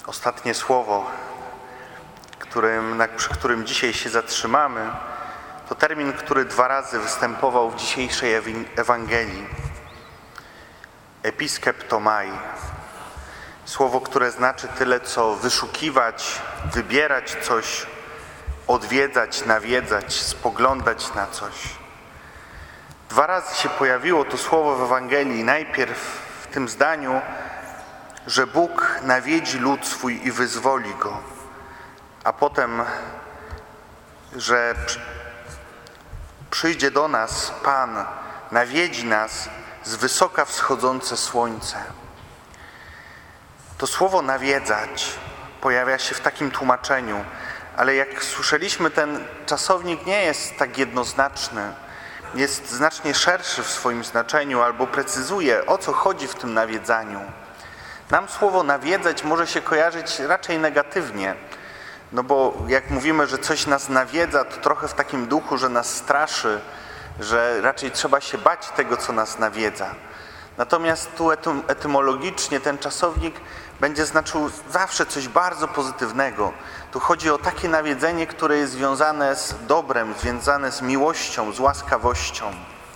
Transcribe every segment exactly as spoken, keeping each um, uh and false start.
Ostatnie słowo, którym, na, przy którym dzisiaj się zatrzymamy, to termin, który dwa razy występował w dzisiejszej Ewangelii. Episkeptomai. Słowo, które znaczy tyle, co wyszukiwać, wybierać coś, odwiedzać, nawiedzać, spoglądać na coś. Dwa razy się pojawiło to słowo w Ewangelii. Najpierw w tym zdaniu, że Bóg nawiedzi lud swój i wyzwoli go, a potem, że przyjdzie do nas Pan, nawiedzi nas z wysoka wschodzące słońce. To słowo nawiedzać pojawia się w takim tłumaczeniu, ale jak słyszeliśmy, ten czasownik nie jest tak jednoznaczny. Jest znacznie szerszy w swoim znaczeniu albo precyzuje, o co chodzi w tym nawiedzaniu. Nam słowo nawiedzać może się kojarzyć raczej negatywnie, no bo jak mówimy, że coś nas nawiedza, to trochę w takim duchu, że nas straszy, że raczej trzeba się bać tego, co nas nawiedza. Natomiast tu etymologicznie ten czasownik będzie znaczył zawsze coś bardzo pozytywnego. Tu chodzi o takie nawiedzenie, które jest związane z dobrem, związane z miłością, z łaskawością.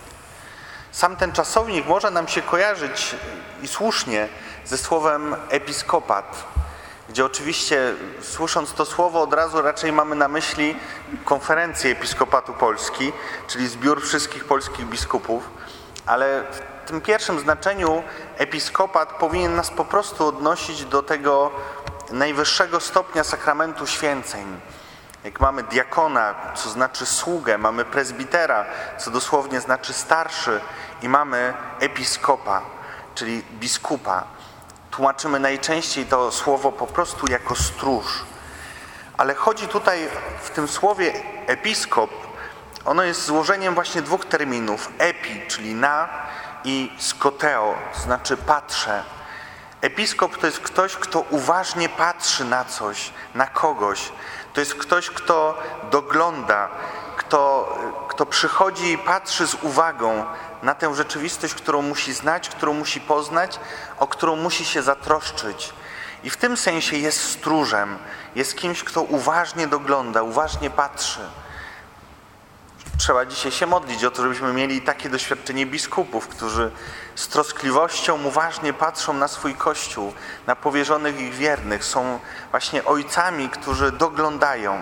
Sam ten czasownik może nam się kojarzyć i słusznie ze słowem episkopat, gdzie oczywiście słysząc to słowo od razu raczej mamy na myśli konferencję Episkopatu Polski, czyli zbiór wszystkich polskich biskupów, ale w tym pierwszym znaczeniu episkopat powinien nas po prostu odnosić do tego najwyższego stopnia sakramentu święceń. Jak mamy diakona, co znaczy sługę, mamy prezbitera, co dosłownie znaczy starszy, i mamy episkopa, czyli biskupa. Tłumaczymy najczęściej to słowo po prostu jako stróż. Ale chodzi tutaj w tym słowie episkop, ono jest złożeniem właśnie dwóch terminów. Epi, czyli na, i skoteo, to znaczy patrzę. Episkop to jest ktoś, kto uważnie patrzy na coś, na kogoś. To jest ktoś, kto dogląda, kto, kto przychodzi i patrzy z uwagą na tę rzeczywistość, którą musi znać, którą musi poznać, o którą musi się zatroszczyć. I w tym sensie jest stróżem, jest kimś, kto uważnie dogląda, uważnie patrzy. Trzeba dzisiaj się modlić o to, żebyśmy mieli takie doświadczenie biskupów, którzy z troskliwością uważnie patrzą na swój Kościół, na powierzonych ich wiernych. Są właśnie ojcami, którzy doglądają.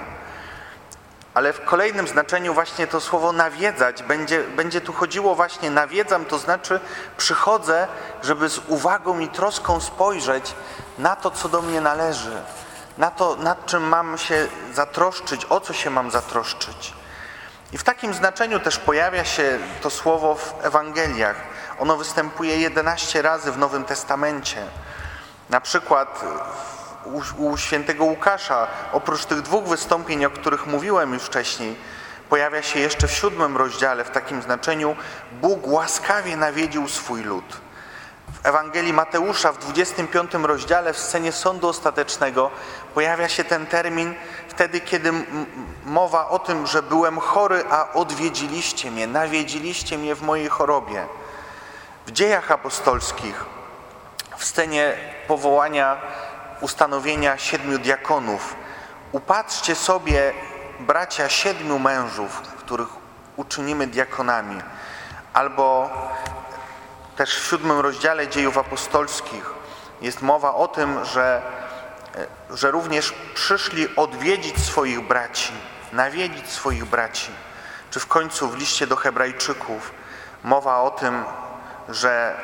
Ale w kolejnym znaczeniu właśnie to słowo nawiedzać będzie, będzie tu chodziło właśnie nawiedzam, to znaczy przychodzę, żeby z uwagą i troską spojrzeć na to, co do mnie należy, na to, nad czym mam się zatroszczyć, o co się mam zatroszczyć. I w takim znaczeniu też pojawia się to słowo w Ewangeliach. Ono występuje jedenaście razy w Nowym Testamencie. Na przykład u, u świętego Łukasza, oprócz tych dwóch wystąpień, o których mówiłem już wcześniej, pojawia się jeszcze w siódmym rozdziale w takim znaczeniu Bóg łaskawie nawiedził swój lud. W Ewangelii Mateusza w dwudziestym piątym rozdziale w scenie sądu ostatecznego pojawia się ten termin wtedy, kiedy m- mowa o tym, że byłem chory, a odwiedziliście mnie, nawiedziliście mnie w mojej chorobie. W Dziejach Apostolskich w scenie powołania, ustanowienia siedmiu diakonów upatrzcie sobie, bracia, siedmiu mężów, których uczynimy diakonami. Albo też w siódmym rozdziale Dziejów Apostolskich jest mowa o tym, że, że również przyszli odwiedzić swoich braci, nawiedzić swoich braci. Czy w końcu w liście do Hebrajczyków mowa o tym, że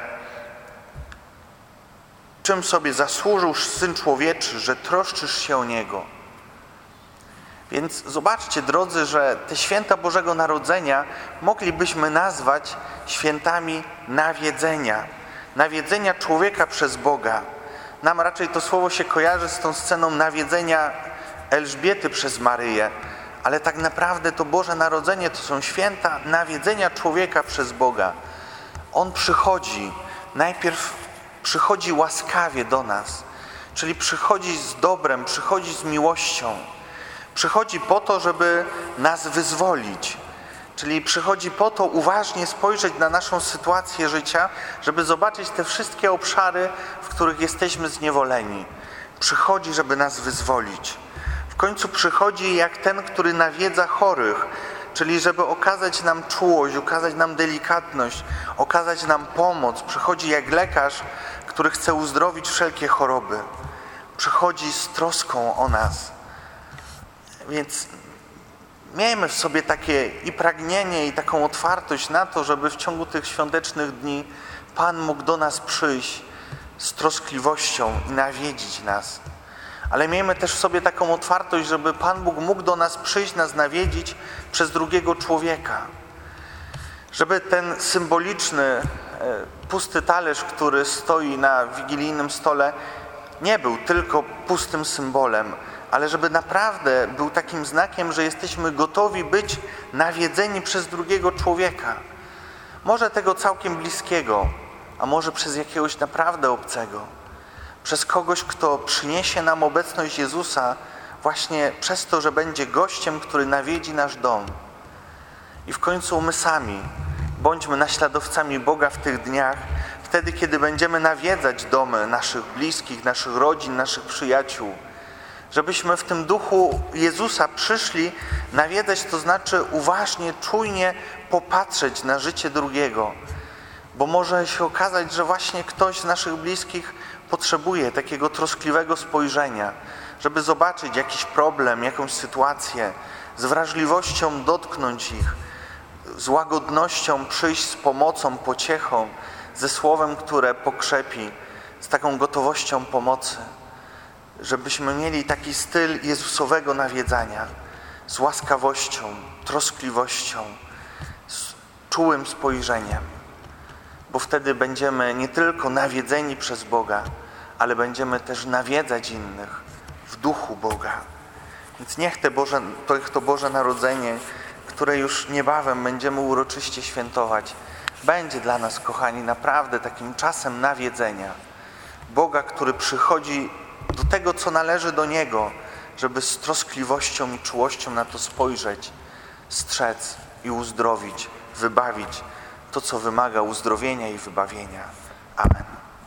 czym sobie zasłużył Syn Człowieczy, że troszczysz się o Niego. Więc zobaczcie, drodzy, że te święta Bożego Narodzenia moglibyśmy nazwać świętami nawiedzenia. Nawiedzenia człowieka przez Boga. Nam raczej to słowo się kojarzy z tą sceną nawiedzenia Elżbiety przez Maryję. Ale tak naprawdę to Boże Narodzenie to są święta nawiedzenia człowieka przez Boga. On przychodzi, najpierw przychodzi łaskawie do nas, czyli przychodzi z dobrem, przychodzi z miłością. Przychodzi po to, żeby nas wyzwolić, czyli przychodzi po to uważnie spojrzeć na naszą sytuację życia, żeby zobaczyć te wszystkie obszary, w których jesteśmy zniewoleni. przychodzi, żeby nas wyzwolić. W końcu przychodzi jak ten, który nawiedza chorych, czyli żeby okazać nam czułość, okazać nam delikatność, okazać nam pomoc. Przychodzi jak lekarz, który chce uzdrowić wszelkie choroby. Przychodzi z troską o nas. Więc miejmy w sobie takie i pragnienie, i taką otwartość na to, żeby w ciągu tych świątecznych dni Pan mógł do nas przyjść z troskliwością i nawiedzić nas. Ale miejmy też w sobie taką otwartość, żeby Pan Bóg mógł do nas przyjść, nas nawiedzić przez drugiego człowieka. Żeby ten symboliczny, pusty talerz, który stoi na wigilijnym stole, nie był tylko pustym symbolem, ale żeby naprawdę był takim znakiem, że jesteśmy gotowi być nawiedzeni przez drugiego człowieka. Może tego całkiem bliskiego, a może przez jakiegoś naprawdę obcego. Przez kogoś, kto przyniesie nam obecność Jezusa właśnie przez to, że będzie gościem, który nawiedzi nasz dom. I w końcu my sami bądźmy naśladowcami Boga w tych dniach, wtedy, kiedy będziemy nawiedzać domy naszych bliskich, naszych rodzin, naszych przyjaciół. Żebyśmy w tym duchu Jezusa przyszli nawiedzać, to znaczy uważnie, czujnie popatrzeć na życie drugiego. Bo może się okazać, że właśnie ktoś z naszych bliskich potrzebuje takiego troskliwego spojrzenia, żeby zobaczyć jakiś problem, jakąś sytuację, z wrażliwością dotknąć ich, z łagodnością przyjść z pomocą, pociechą, ze słowem, które pokrzepi, z taką gotowością pomocy. Żebyśmy mieli taki styl Jezusowego nawiedzania, z łaskawością, troskliwością, z czułym spojrzeniem. Bo wtedy będziemy nie tylko nawiedzeni przez Boga, ale będziemy też nawiedzać innych w duchu Boga. Więc niech te Boże, to, to Boże Narodzenie, które już niebawem będziemy uroczyście świętować, będzie dla nas, kochani, naprawdę takim czasem nawiedzenia. Boga, który przychodzi do tego, co należy do Niego, żeby z troskliwością i czułością na to spojrzeć, strzec i uzdrowić, wybawić to, co wymaga uzdrowienia i wybawienia.